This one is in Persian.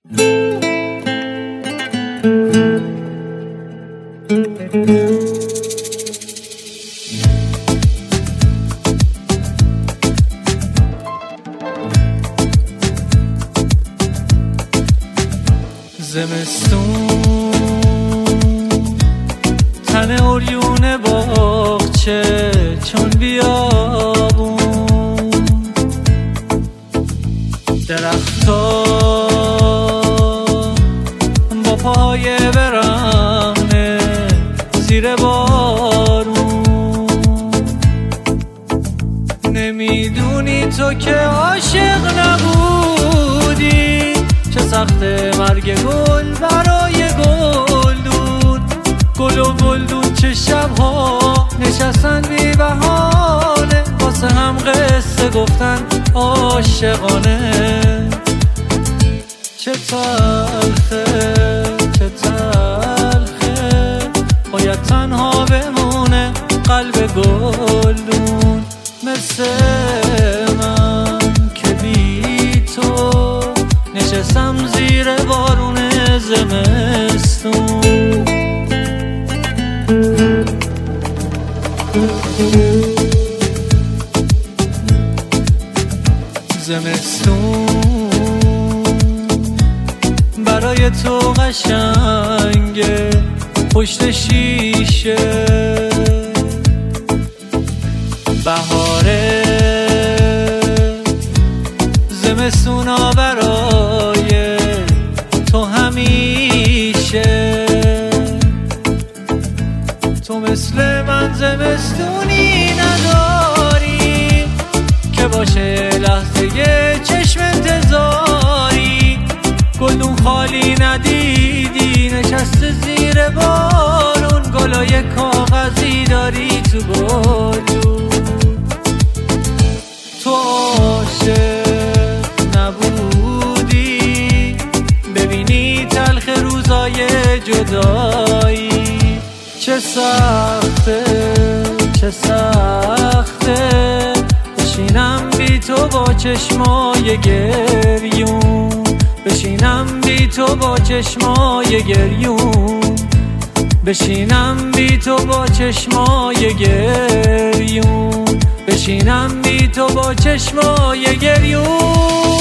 زمستون تن عریون باغچه چون بیابون، درختا با پای برهنه زیر بارون. نمیدونی تو که عاشق نبودی، چه سخت مرگ گل برای گلدون. گل و گلدون چه شبها نشستن بی بهانه، واسه هم قصه گفتن عاشقانه. چه تلخه چه تلخه باید تنها بمونه قلب گلدون، مثل من که بی تو نشستم زیر بارون زمستون. زمستون برای تو قشنگه پشت شیشه، بهاره زمستونا برای تو همیشه. تو مثل من زمستونی نداری که باشه لحظه چشم انتظاری. گلدون خالی ندیدی نشسته زیر بارون، گلای کاغذی داری تو گلدون. تو عاشق نبودی ببینی تلخ روزای جدایی. چه سخته چه سخته بشینم بی تو با چشمای گریون، بشینم بی تو با چشمای گریون، بشینم بی تو با چشمای گریون، بشینم بی تو با چشمای گریون.